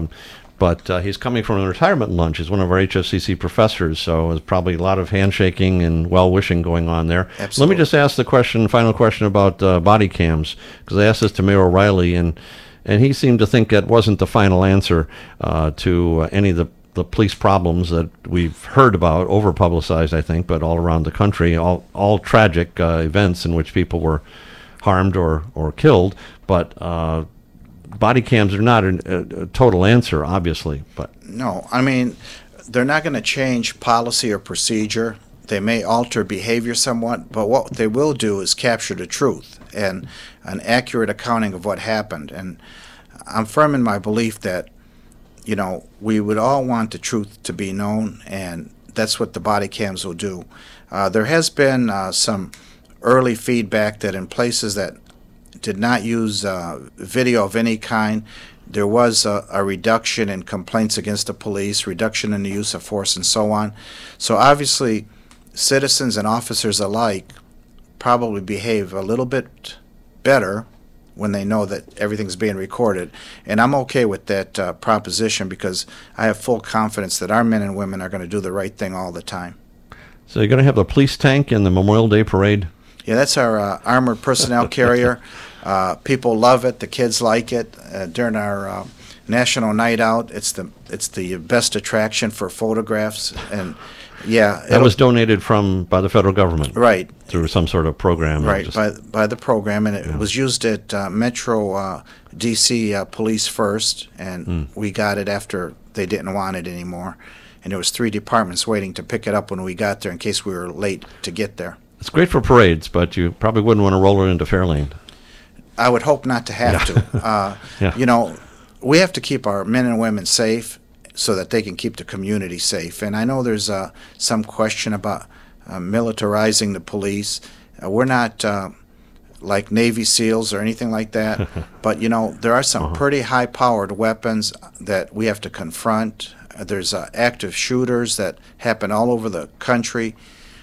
but he's coming from a retirement lunch. He's one of our HFCC professors, so there's probably a lot of handshaking and well-wishing going on there. Absolutely. Let me just ask the final question about body cams, because I asked this to Mayor O'Reilly, and he seemed to think that wasn't the final answer to any of the police problems that we've heard about, over-publicized, I think, but all around the country, all tragic events in which people were harmed or killed. But body cams are not a total answer, obviously. But No, I mean, they're not going to change policy or procedure. They may alter behavior somewhat, but what they will do is capture the truth and an accurate accounting of what happened. And I'm firm in my belief that, you know, we would all want the truth to be known, and that's what the body cams will do. There has been some early feedback that in places that did not use video of any kind, there was a reduction in complaints against the police, reduction in the use of force, and so on. So obviously, citizens and officers alike probably behave a little bit better when they know that everything's being recorded. And I'm okay with that proposition, because I have full confidence that our men and women are going to do the right thing all the time. so you're going to have the police tank in the Memorial Day parade? Yeah, that's our armored personnel carrier. People love it. The kids like it. During our national night out, it's the best attraction for photographs. And yeah, That was donated by the federal government, right. through some sort of program. Right, by the program, and it was used at Metro D.C. Police first, and we got it after they didn't want it anymore. And there was 3 departments waiting to pick it up when we got there in case we were late to get there. It's great for parades, but you probably wouldn't want to roll it into Fairlane. I would hope not to have to. Yeah. You know, we have to keep our men and women safe so that they can keep the community safe. And I know there's some question about militarizing the police. We're not like Navy SEALs or anything like that. But, you know, there are some pretty high-powered weapons that we have to confront. There's active shooters that happen all over the country.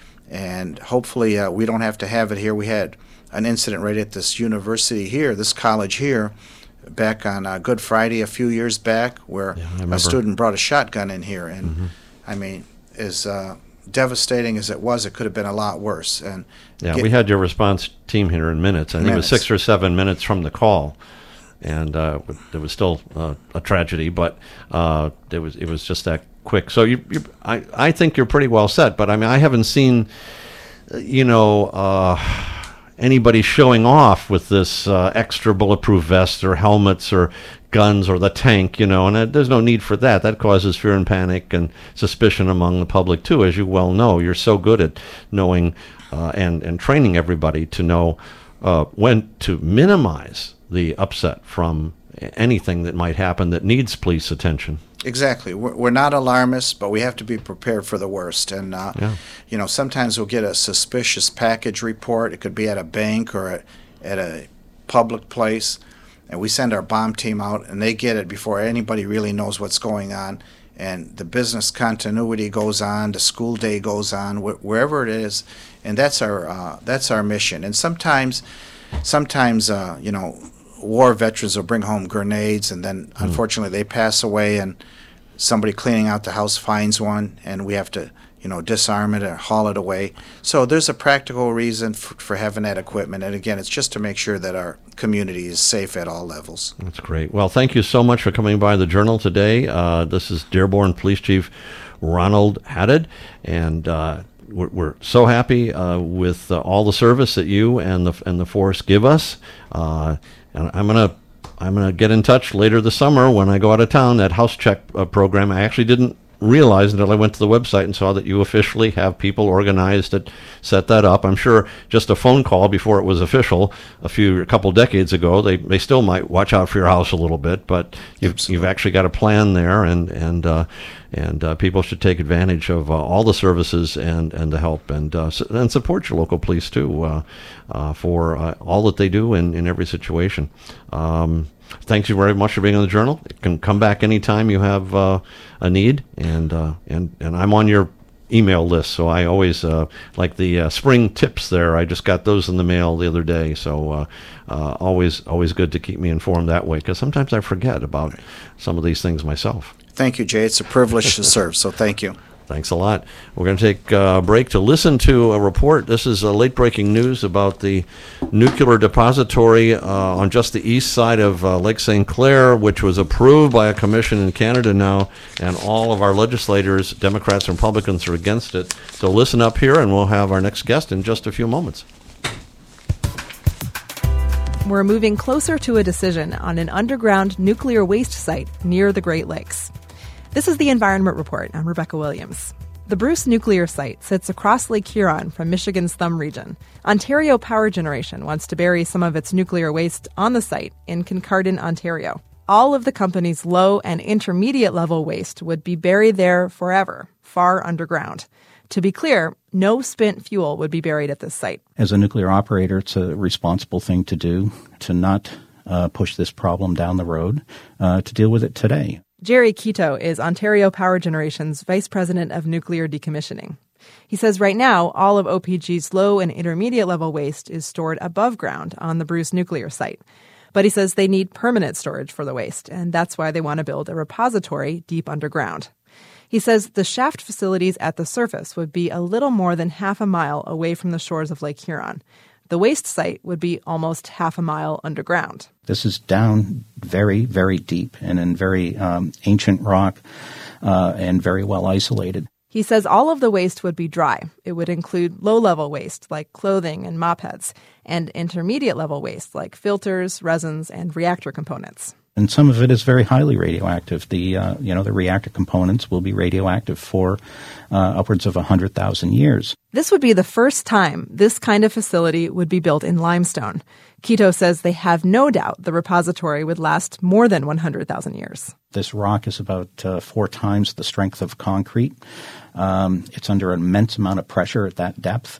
And hopefully we don't have to have it here. We had an incident right at this university here, this college here, back on Good Friday a few years back, where a student brought a shotgun in here. And, I mean, as devastating as it was, it could have been a lot worse. And we had your response team here in minutes. I think it was 6 or 7 minutes from the call. And it was still a tragedy, but it was just that quick. So I think you're pretty well set. But I mean, I haven't seen, anybody showing off with this extra bulletproof vest or helmets or guns or the tank, and there's no need for that. That causes fear and panic and suspicion among the public too, as you well know. You're so good at knowing and training everybody to know when to minimize the upset from anything that might happen that needs police attention. Exactly. We're not alarmists, but we have to be prepared for the worst. And, sometimes we'll get a suspicious package report. It could be at a bank or at a public place. And we send our bomb team out, and they get it before anybody really knows what's going on. And the business continuity goes on, the school day goes on, wherever it is. And that's our mission. And sometimes, war veterans will bring home grenades, and then unfortunately they pass away, and somebody cleaning out the house finds one, and we have to disarm it or haul it away. So there's a practical reason for having that equipment, and again, it's just to make sure that our community is safe at all levels. That's great. Well, thank you so much for coming by the Journal today. This is Dearborn Police Chief Ronald Haddad, and we're so happy with all the service that you and the force give us. And I'm gonna get in touch later this summer when I go out of town. That house check program, I actually didn't realize until I went to the website and saw that you officially have people organized that set that up. I'm sure just a phone call before it was official a couple decades ago, they still might watch out for your house a little bit, but you've actually got a plan there, and people should take advantage of all the services and the help, and support your local police too for all that they do in every situation. Thanks you very much for being on the Journal. You can come back anytime you have a need, and I'm on your email list. So I always like the spring tips there. I just got those in the mail the other day. So always good to keep me informed that way, because sometimes I forget about some of these things myself. Thank you, Jay. It's a privilege to serve, so thank you. Thanks a lot. We're going to take a break to listen to a report. This is late-breaking news about the nuclear depository on just the east side of Lake St. Clair, which was approved by a commission in Canada now, and all of our legislators, Democrats and Republicans, are against it. So listen up here, and we'll have our next guest in just a few moments. We're moving closer to a decision on an underground nuclear waste site near the Great Lakes. This is the Environment Report. I'm Rebecca Williams. The Bruce nuclear site sits across Lake Huron from Michigan's Thumb region. Ontario Power Generation wants to bury some of its nuclear waste on the site in Kincardine, Ontario. All of the company's low and intermediate level waste would be buried there forever, far underground. To be clear, no spent fuel would be buried at this site. As a nuclear operator, it's a responsible thing to do, to not push this problem down the road, to deal with it today. Jerry Quito is Ontario Power Generation's Vice President of Nuclear Decommissioning. He says right now, all of OPG's low and intermediate level waste is stored above ground on the Bruce nuclear site. But he says they need permanent storage for the waste, and that's why they want to build a repository deep underground. He says the shaft facilities at the surface would be a little more than half a mile away from the shores of Lake Huron. The waste site would be almost half a mile underground. This is down very, very deep and in very ancient rock and very well isolated. He says all of the waste would be dry. It would include low-level waste like clothing and mop heads, and intermediate-level waste like filters, resins, and reactor components. And some of it is very highly radioactive. The reactor components will be radioactive for upwards of 100,000 years. This would be the first time this kind of facility would be built in limestone. Quito says they have no doubt the repository would last more than 100,000 years. This rock is about 4 times the strength of concrete. It's under an immense amount of pressure at that depth,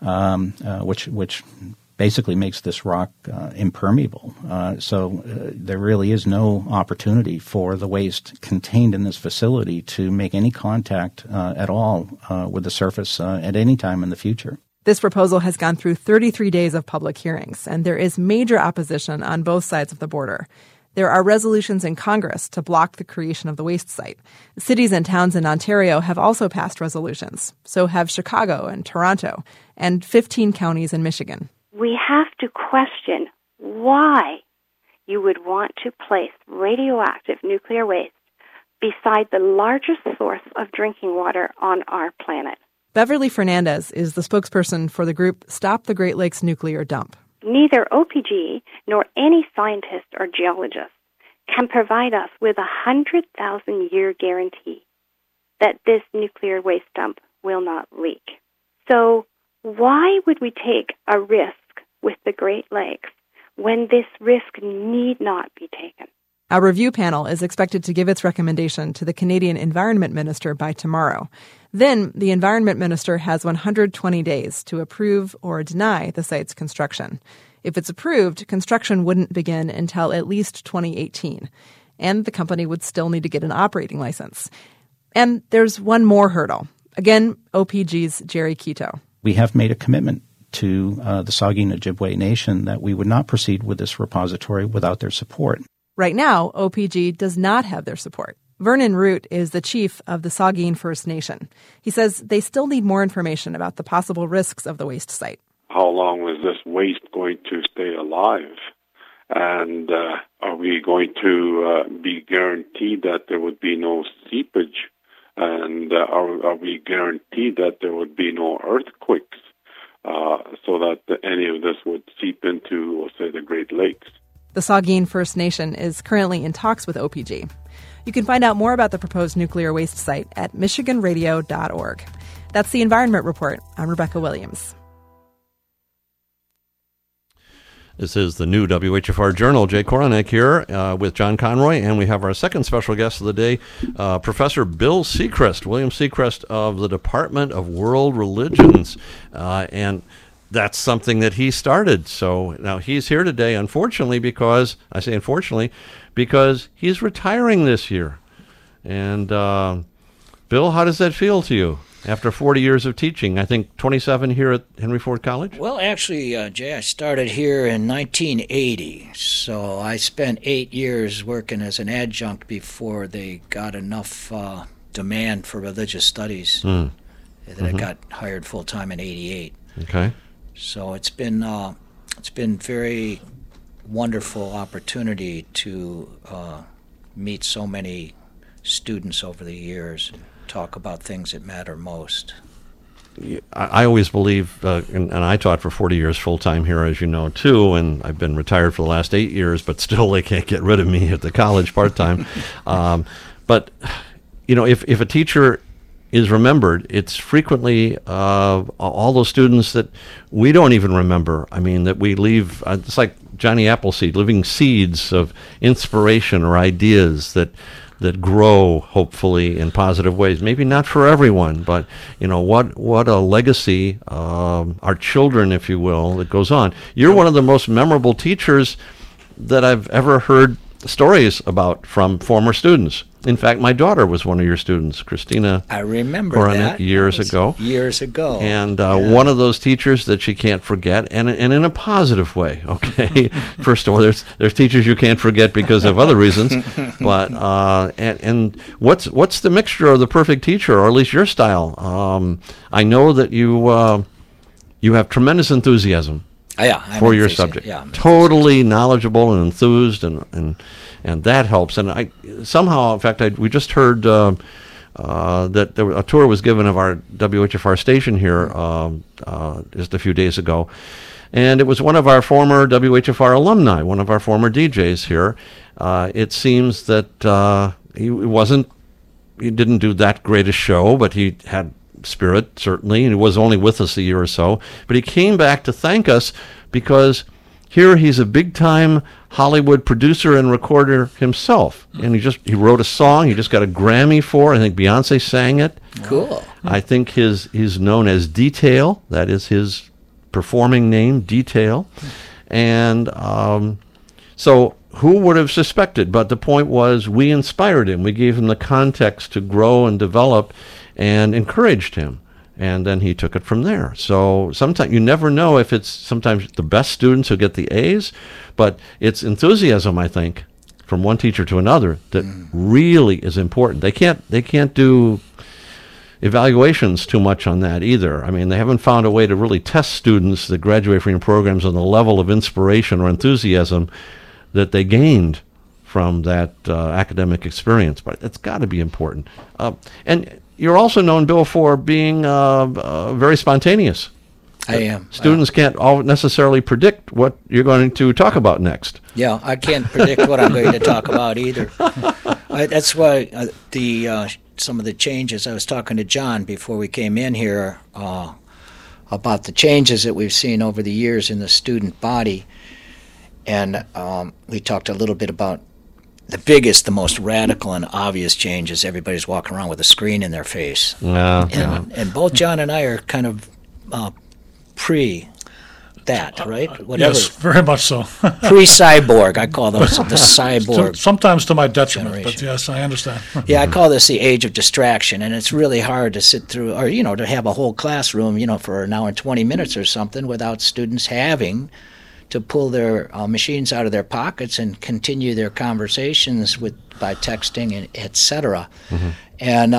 which basically makes this rock impermeable. So there really is no opportunity for the waste contained in this facility to make any contact at all with the surface at any time in the future. This proposal has gone through 33 days of public hearings, and there is major opposition on both sides of the border. There are resolutions in Congress to block the creation of the waste site. Cities and towns in Ontario have also passed resolutions. So have Chicago and Toronto, and 15 counties in Michigan. We have to question why you would want to place radioactive nuclear waste beside the largest source of drinking water on our planet. Beverly Fernandez is the spokesperson for the group Stop the Great Lakes Nuclear Dump. Neither OPG nor any scientist or geologist can provide us with a 100,000-year guarantee that this nuclear waste dump will not leak. So why would we take a risk with the Great Lakes when this risk need not be taken? Our review panel is expected to give its recommendation to the Canadian Environment Minister by tomorrow. Then, the Environment Minister has 120 days to approve or deny the site's construction. If it's approved, construction wouldn't begin until at least 2018, and the company would still need to get an operating license. And there's one more hurdle. Again, OPG's Jerry Quito. We have made a commitment to the Saugeen Ojibwe Nation that we would not proceed with this repository without their support. Right now, OPG does not have their support. Vernon Root is the chief of the Saugeen First Nation. He says they still need more information about the possible risks of the waste site. How long is this waste going to stay alive? And are we going to be guaranteed that there would be no seepage? And are we guaranteed that there would be no earthquakes so that any of this would seep into, let's say, the Great Lakes? The Saugeen First Nation is currently in talks with OPG. You can find out more about the proposed nuclear waste site at michiganradio.org. That's the Environment Report. I'm Rebecca Williams. This is the new WHFR Journal. Jay Koronek here with John Conroy, and we have our second special guest of the day, Professor Bill Sechrest, William Sechrest of the Department of World Religions. And that's something that he started. So now he's here today, unfortunately, because he's retiring this year. And Bill, how does that feel to you? after 40 years of teaching. I think 27 here at Henry Ford College? Well, actually, Jay, I started here in 1980, so I spent 8 years working as an adjunct before they got enough demand for religious studies that I got hired full-time in 88. Okay. So it's been very wonderful opportunity to meet so many students over the years and talk about things that matter most. I always believe, and I taught for 40 years full-time here, as you know, too, and I've been retired for the last 8 years, but still they can't get rid of me at the college part-time. But, you know, if a teacher is remembered, it's frequently all those students that we don't even remember. I mean, that we leave, it's like Johnny Appleseed, leaving seeds of inspiration or ideas that grow, hopefully, in positive ways. Maybe not for everyone, but, you know, what a legacy, our children, if you will, that goes on. You're one of the most memorable teachers that I've ever heard stories about from former students. In fact, my daughter was one of your students, Christina. I remember Coronet, that. years ago. Years ago. And one of those teachers that she can't forget, and in a positive way, okay? First of all, there's teachers you can't forget because of other reasons, but, and what's the mixture of the perfect teacher, or at least your style? I know that you have tremendous enthusiasm. For your subject. Yeah, totally knowledgeable and enthused, and that helps. And I somehow, in fact, we just heard that a tour was given of our WHFR station here just a few days ago, and it was one of our former WHFR alumni, one of our former DJs here. It seems that he didn't do that great a show, but he had spirit, certainly, and he was only with us a year or so, but he came back to thank us because here he's a big-time Hollywood producer and recorder himself, and he wrote a song he just got a Grammy for. I think Beyonce sang it. Cool. I think he's known as Detail. That is his performing name, Detail. And so who would have suspected? But the point was, we inspired him. We gave him the context to grow and develop, and encouraged him, and then he took it from there. So sometimes you never know if it's sometimes the best students who get the A's, but it's enthusiasm, I think, from one teacher to another that really is important. They can't do evaluations too much on that either. I mean, they haven't found a way to really test students that graduate from your programs on the level of inspiration or enthusiasm that they gained from that academic experience, but it's got to be important. And you're also known, Bill, for being very spontaneous. I am. Students can't all necessarily predict what you're going to talk about next. Yeah, I can't predict what I'm going to talk about either. That's why some of the changes, I was talking to John before we came in here about the changes that we've seen over the years in the student body. And we talked a little bit about the most radical and obvious change is everybody's walking around with a screen in their face. And both John and I are kind of pre that, right? Whatever. Yes, very much so. Pre-cyborg, I call those the cyborg. Sometimes to my detriment, generation. but yes, I understand. Yeah, I call this the age of distraction, and it's really hard to sit through, or, to have a whole classroom, for an hour and 20 minutes or something without students having to pull their machines out of their pockets and continue their conversations by texting and et cetera. And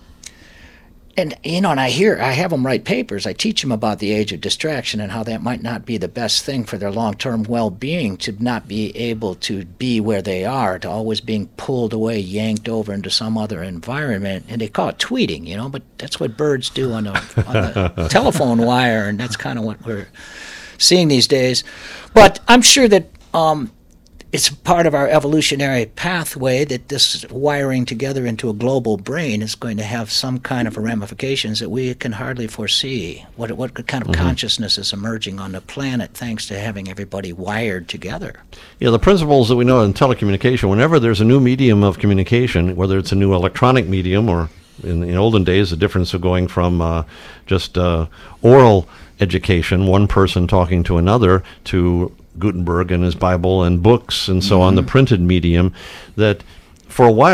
I have them write papers. I teach them about the age of distraction and how that might not be the best thing for their long-term well-being, to not be able to be where they are, to always being pulled away, yanked over into some other environment. And they call it tweeting, but that's what birds do on the telephone wire, and that's kind of what we're seeing these days. But I'm sure that it's part of our evolutionary pathway that this wiring together into a global brain is going to have some kind of ramifications that we can hardly foresee. What kind of consciousness is emerging on the planet thanks to having everybody wired together? Yeah, the principles that we know in telecommunication, whenever there's a new medium of communication, whether it's a new electronic medium or in olden days, the difference of going from just oral education, one person talking to another, to Gutenberg and his Bible and books and so on, the printed medium, that for a while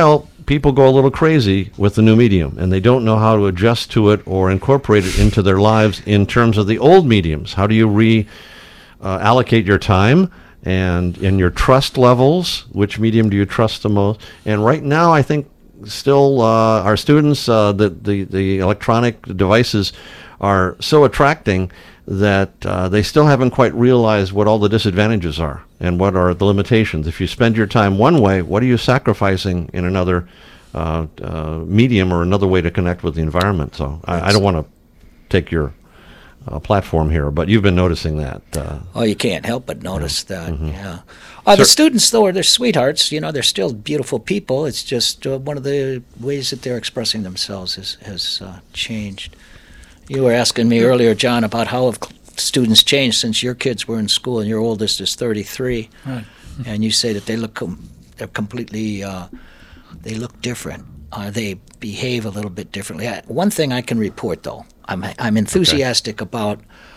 people go a little crazy with the new medium, and they don't know how to adjust to it or incorporate it into their lives in terms of the old mediums. How do you allocate your time and your trust levels? Which medium do you trust the most? And right now, I think still our students, the electronic devices are so attracting that they still haven't quite realized what all the disadvantages are and what are the limitations. If you spend your time one way, what are you sacrificing in another medium or another way to connect with the environment? So I don't want to take your platform here, but you've been noticing that. Oh, you can't help but notice that. Mm-hmm. Yeah. The students, though, they're sweethearts. They're still beautiful people. It's just one of the ways that they're expressing themselves has changed. You were asking me earlier, John, about how have students changed since your kids were in school, and your oldest is 33. Right. And you say that they look they're completely they look different. They behave a little bit differently. One thing I can report, though, I'm enthusiastic about.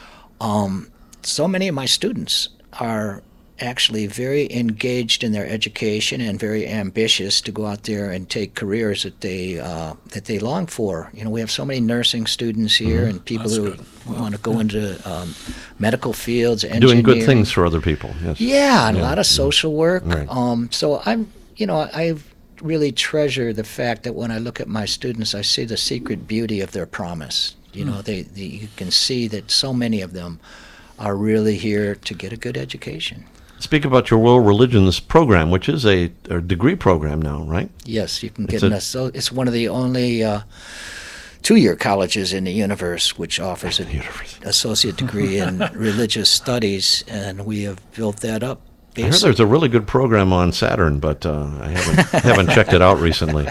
So many of my students are actually very engaged in their education and very ambitious to go out there and take careers that they long for. We have so many nursing students here, and people who want to go into medical fields, engineering. Doing good things for other people. Yes. Yeah, and a lot of social work. Right. So I really treasure the fact that when I look at my students, I see the secret beauty of their promise. You can see that so many of them are really here to get a good education. Speak about your World Religions program, which is a degree program now, right? Yes, you can get it's one of the only 2-year colleges in the universe which offers an associate degree in religious studies, and we have built that up. I heard there's a really good program on Saturn, but I haven't checked it out recently.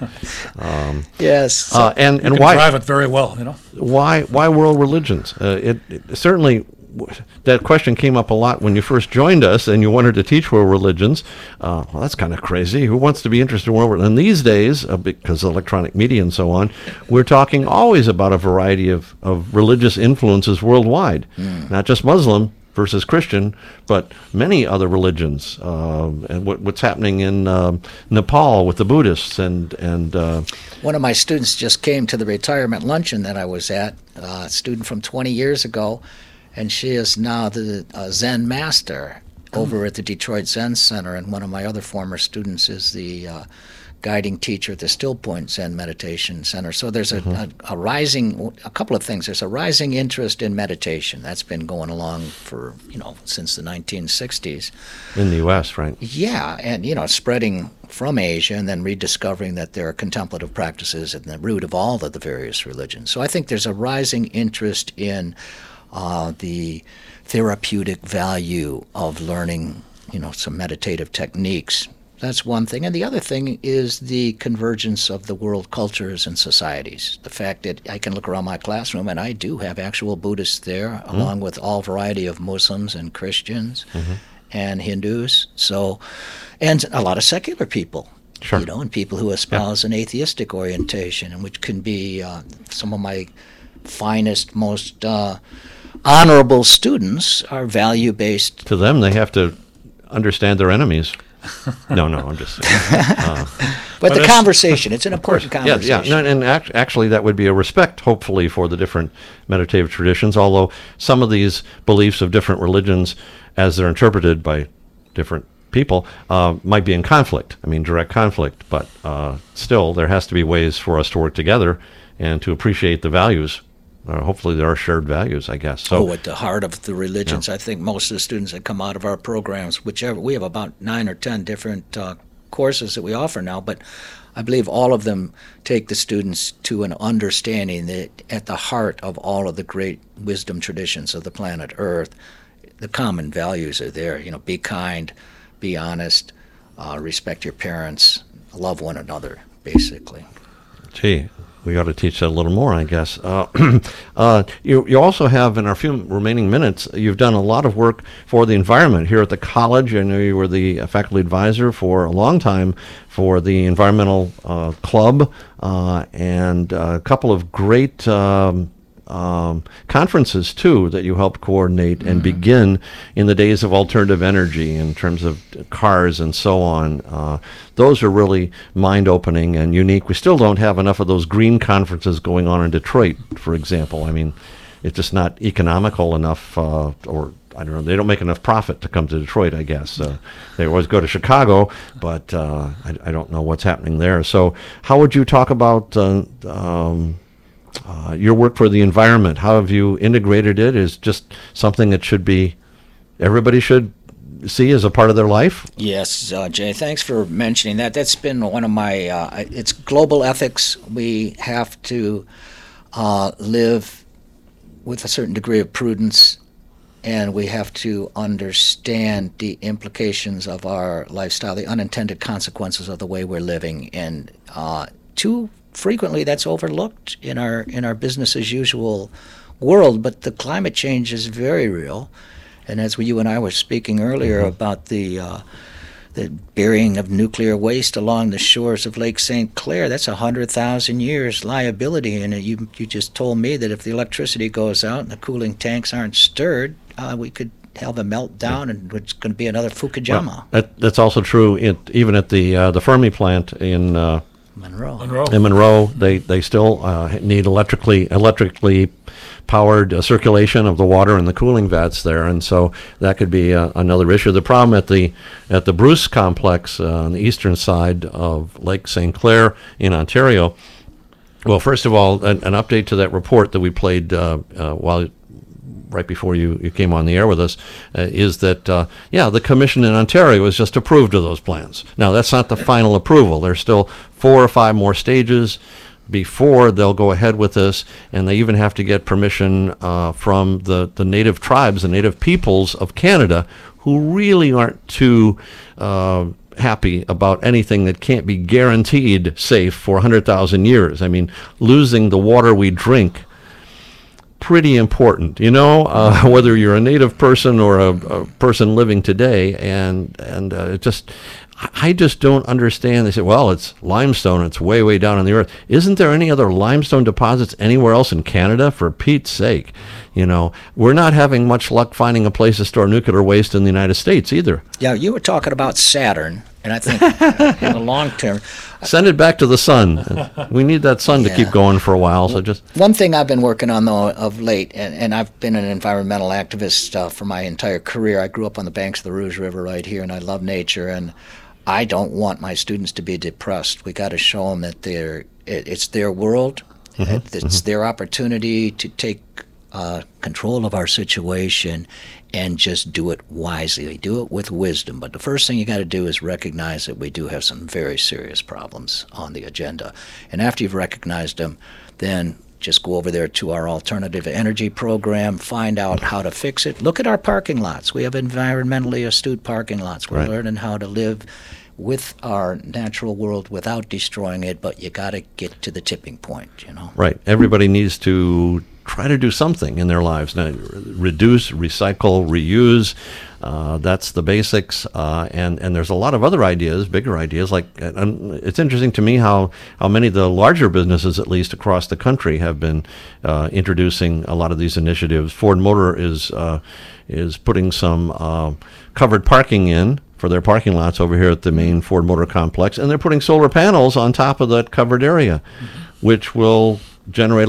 Yes, and you can why drive it very well? Why World Religions? It certainly. That question came up a lot when you first joined us and you wanted to teach world religions. Well, that's kind of crazy. Who wants to be interested in world religions? And these days, because of electronic media and so on, we're talking always about a variety of religious influences worldwide, not just Muslim versus Christian, but many other religions. And what's happening in Nepal with the Buddhists and one of my students just came to the retirement luncheon that I was at, a student from 20 years ago. And she is now the Zen master over at the Detroit Zen Center. And one of my other former students is the guiding teacher at the Still Point Zen Meditation Center. So there's a couple of things. There's a rising interest in meditation. That's been going along for, since the 1960s. In the U.S., right? Yeah, and, spreading from Asia and then rediscovering that there are contemplative practices at the root of all of the various religions. So I think there's a rising interest in the therapeutic value of learning, some meditative techniques. That's one thing. And the other thing is the convergence of the world cultures and societies. The fact that I can look around my classroom and I do have actual Buddhists there, along with all variety of Muslims and Christians and Hindus. So, and a lot of secular people. Sure. And people who espouse an atheistic orientation, and which can be some of my finest, most honorable students are value-based. To them, they have to understand their enemies. No, I'm just saying. But the conversation, it's an important conversation. Yeah. No, and actually that would be a respect, hopefully, for the different meditative traditions, although some of these beliefs of different religions, as they're interpreted by different people, might be in conflict. Direct conflict. But still, there has to be ways for us to work together and to appreciate the values. Hopefully there are shared values, I guess. So, at the heart of the religions, I think most of the students that come out of our programs, we have about 9 or 10 different courses that we offer now, but I believe all of them take the students to an understanding that at the heart of all of the great wisdom traditions of the planet Earth, the common values are there. Be kind, be honest, respect your parents, love one another, basically. Gee. We ought to teach that a little more, I guess. You also have, in our few remaining minutes, you've done a lot of work for the environment here at the college. I know you were the faculty advisor for a long time for the environmental club, and a couple of great conferences too that you helped coordinate and begin in the days of alternative energy in terms of cars and so on. Those are really mind-opening and unique. We still don't have enough of those green conferences going on in Detroit, for example. I mean, it's just not economical enough, or I don't know, they don't make enough profit to come to Detroit, I guess. They always go to Chicago, but I don't know what's happening there. So how would you talk about your work for the environment? How have you integrated it? Is just something that should be, everybody should see as a part of their life? Yes, Jay, thanks for mentioning that. That's been one of my, it's global ethics. We have to live with a certain degree of prudence, and we have to understand the implications of our lifestyle, the unintended consequences of the way we're living. And too frequently that's overlooked in our business as usual world, but the climate change is very real. And as you and I were speaking earlier about the burying of nuclear waste along the shores of Lake St. Clair, that's 100,000 years liability. And you just told me that if the electricity goes out and the cooling tanks aren't stirred, we could have a meltdown, and it's going to be another Fukushima. Well, that's also true even at the Fermi plant in Monroe. In Monroe, they still need electrically powered circulation of the water in the cooling vats there, and so that could be another issue. The problem at the Bruce complex on the eastern side of Lake St. Clair in Ontario. Well, first of all, an update to that report that we played right before you came on the air with us, is that, the commission in Ontario has just approved of those plans. Now, that's not the final approval. There's still 4 or 5 more stages before they'll go ahead with this, and they even have to get permission from the native tribes, the native peoples of Canada, who really aren't too happy about anything that can't be guaranteed safe for 100,000 years. I mean, losing the water we drink, pretty important, whether you're a native person or a person living today, and I just don't understand. They say, well, it's limestone, it's way, way down in the earth. Isn't there any other limestone deposits anywhere else in Canada? For Pete's sake, we're not having much luck finding a place to store nuclear waste in the United States either. Yeah, you were talking about Saturn, and I think in the long term, send it back to the sun. We need that sun to keep going for a while. So just one thing I've been working on though of late, and I've been an environmental activist for my entire career. I grew up on the banks of the Rouge River right here, and I love nature, and I don't want my students to be depressed. We got to show them that it's their world. It's their opportunity to take control of our situation and just do it wisely. Do it with wisdom. But the first thing you got to do is recognize that we do have some very serious problems on the agenda. And after you've recognized them, then just go over there to our alternative energy program, find out how to fix it. Look at our parking lots. We have environmentally astute parking lots. We're learning how to live with our natural world without destroying it, but you got to get to the tipping point, Right. Everybody needs to try to do something in their lives. Now, reduce, recycle, reuse. That's the basics. And there's a lot of other ideas, bigger ideas. Like it's interesting to me how many of the larger businesses, at least across the country, have been introducing a lot of these initiatives. Ford Motor is putting some covered parking in for their parking lots over here at the main Ford Motor complex, and they're putting solar panels on top of that covered area, which will generate